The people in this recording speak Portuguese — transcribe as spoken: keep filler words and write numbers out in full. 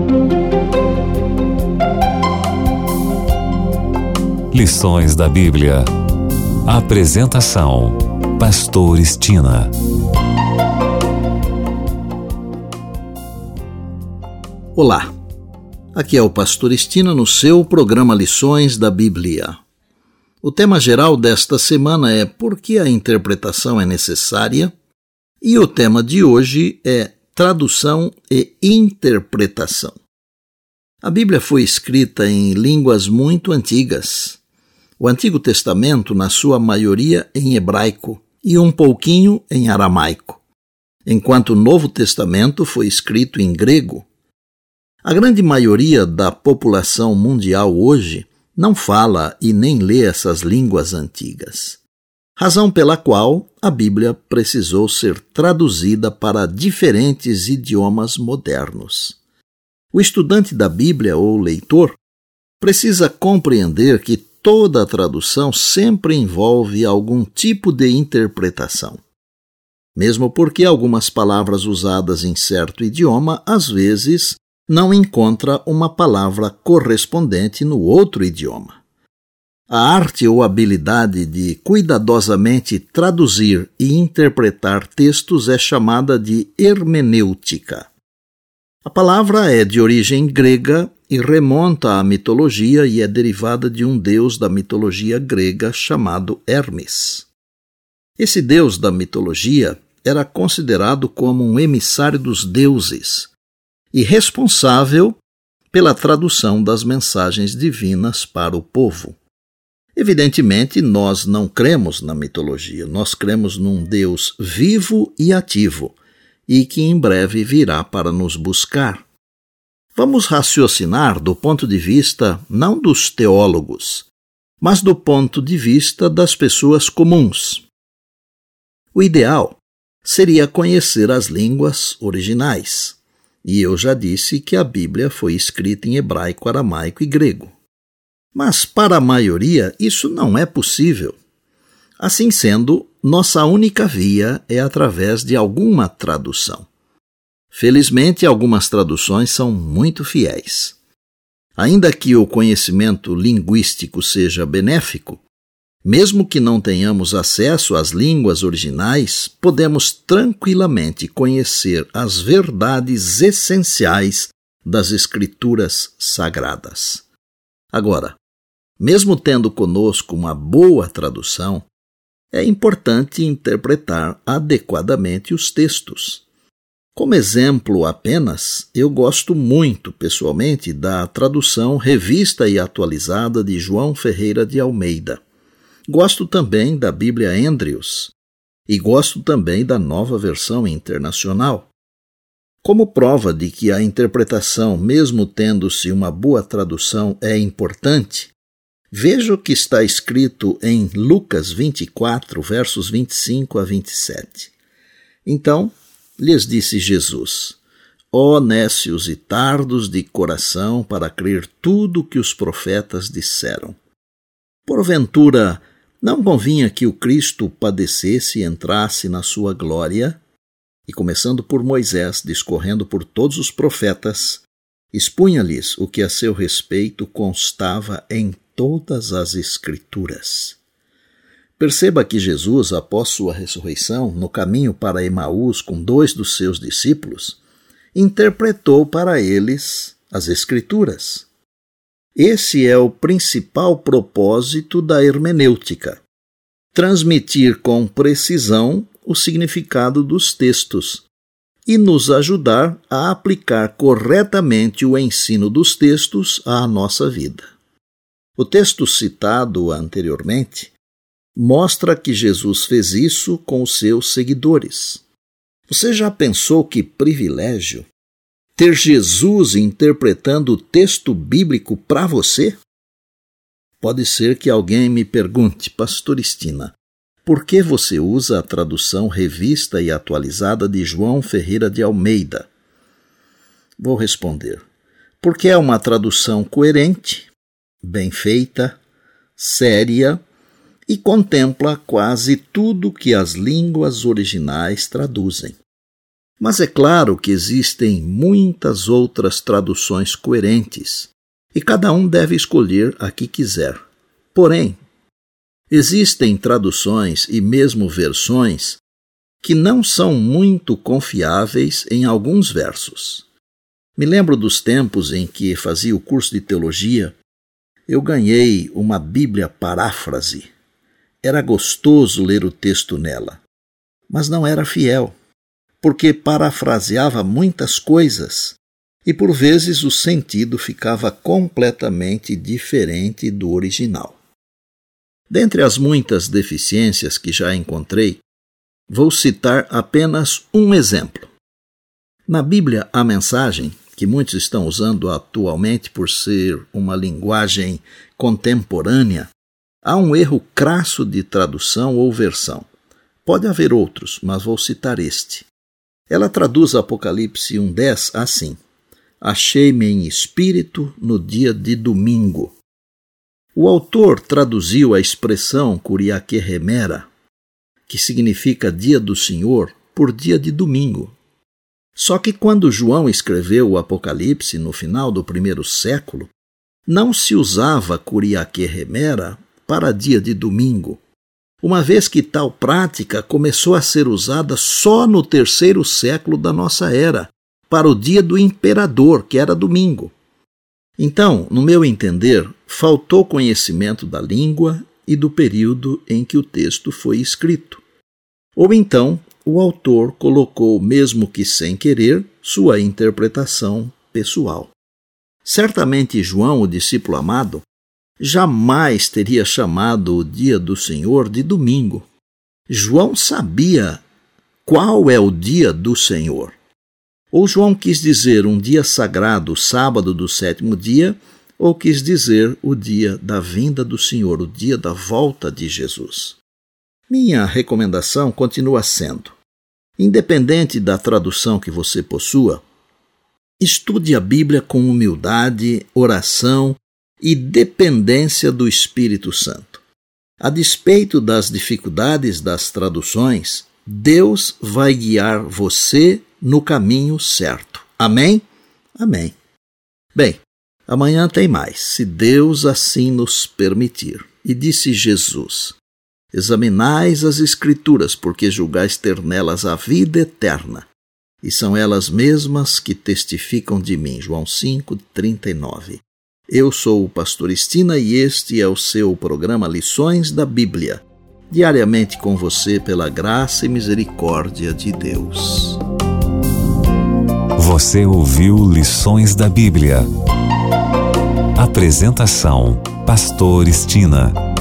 Lições da Bíblia. Apresentação: Pastor Estina. Olá, aqui é o Pastor Estina no seu programa Lições da Bíblia. O tema geral desta semana é por que a interpretação é necessária e o tema de hoje é tradução e interpretação. A Bíblia foi escrita em línguas muito antigas. O Antigo Testamento, na sua maioria, em hebraico e um pouquinho em aramaico, enquanto o Novo Testamento foi escrito em grego. A grande maioria da população mundial hoje não fala e nem lê essas línguas antigas, razão pela qual a Bíblia precisou ser traduzida para diferentes idiomas modernos. O estudante da Bíblia ou leitor precisa compreender que toda a tradução sempre envolve algum tipo de interpretação, mesmo porque algumas palavras usadas em certo idioma às vezes não encontra uma palavra correspondente no outro idioma. A arte ou habilidade de cuidadosamente traduzir e interpretar textos é chamada de hermenêutica. A palavra é de origem grega e remonta à mitologia e é derivada de um deus da mitologia grega chamado Hermes. Esse deus da mitologia era considerado como um emissário dos deuses e responsável pela tradução das mensagens divinas para o povo. Evidentemente, nós não cremos na mitologia, nós cremos num Deus vivo e ativo e que em breve virá para nos buscar. Vamos raciocinar do ponto de vista não dos teólogos, mas do ponto de vista das pessoas comuns. O ideal seria conhecer as línguas originais, e eu já disse que a Bíblia foi escrita em hebraico, aramaico e grego. Mas para a maioria isso não é possível. Assim sendo, nossa única via é através de alguma tradução. Felizmente, algumas traduções são muito fiéis. Ainda que o conhecimento linguístico seja benéfico, mesmo que não tenhamos acesso às línguas originais, podemos tranquilamente conhecer as verdades essenciais das Escrituras Sagradas. Agora, mesmo tendo conosco uma boa tradução, é importante interpretar adequadamente os textos. Como exemplo apenas, eu gosto muito, pessoalmente, da tradução revista e atualizada de João Ferreira de Almeida. Gosto também da Bíblia Andrews e gosto também da Nova Versão Internacional. Como prova de que a interpretação, mesmo tendo-se uma boa tradução, é importante, veja o que está escrito em Lucas vinte e quatro, versos vinte e cinco a vinte e sete. Então, lhes disse Jesus: ó nécios e tardos de coração para crer tudo o que os profetas disseram. Porventura, não convinha que o Cristo padecesse e entrasse na sua glória? E começando por Moisés, discorrendo por todos os profetas, expunha-lhes o que a seu respeito constava em todas as Escrituras. Perceba que Jesus, após sua ressurreição, no caminho para Emaús com dois dos seus discípulos, interpretou para eles as Escrituras. Esse é o principal propósito da hermenêutica: transmitir com precisão o significado dos textos e nos ajudar a aplicar corretamente o ensino dos textos à nossa vida. O texto citado anteriormente mostra que Jesus fez isso com os seus seguidores. Você já pensou que privilégio ter Jesus interpretando o texto bíblico para você? Pode ser que alguém me pergunte: Pastor Estina, por que você usa a tradução revista e atualizada de João Ferreira de Almeida? Vou responder: porque é uma tradução coerente, bem feita, séria e contempla quase tudo que as línguas originais traduzem. Mas é claro que existem muitas outras traduções coerentes, e cada um deve escolher a que quiser. Porém, existem traduções e mesmo versões que não são muito confiáveis em alguns versos. Me lembro dos tempos em que fazia o curso de teologia. Eu ganhei uma Bíblia paráfrase. Era gostoso ler o texto nela, mas não era fiel, porque parafraseava muitas coisas e por vezes o sentido ficava completamente diferente do original. Dentre as muitas deficiências que já encontrei, vou citar apenas um exemplo. Na Bíblia, a Mensagem, que muitos estão usando atualmente por ser uma linguagem contemporânea, há um erro crasso de tradução ou versão. Pode haver outros, mas vou citar este. Ela traduz Apocalipse um, dez assim: Achei-me em espírito no dia de domingo. O autor traduziu a expressão Kuriakeremera, que significa dia do Senhor, por dia de domingo. Só que quando João escreveu o Apocalipse no final do primeiro século, não se usava Kuriakeremera para dia de domingo, uma vez que tal prática começou a ser usada só no terceiro século da nossa era, para o dia do imperador, que era domingo. Então, no meu entender, faltou conhecimento da língua e do período em que o texto foi escrito. Ou então, o autor colocou, mesmo que sem querer, sua interpretação pessoal. Certamente João, o discípulo amado, jamais teria chamado o dia do Senhor de domingo. João sabia qual é o dia do Senhor. Ou João quis dizer um dia sagrado, sábado do sétimo dia, ou quis dizer o dia da vinda do Senhor, o dia da volta de Jesus. Minha recomendação continua sendo: independente da tradução que você possua, estude a Bíblia com humildade, oração e dependência do Espírito Santo. A despeito das dificuldades das traduções, Deus vai guiar você no caminho certo. Amém? Amém. Bem, amanhã tem mais, se Deus assim nos permitir. E disse Jesus: Examinais as Escrituras, porque julgais ter nelas a vida eterna, e são elas mesmas que testificam de mim. João cinco, trinta e nove. Eu sou o pastor Estina e este é o seu programa Lições da Bíblia, diariamente com você pela graça e misericórdia de Deus. Você ouviu Lições da Bíblia. Apresentação: Pastor Estina.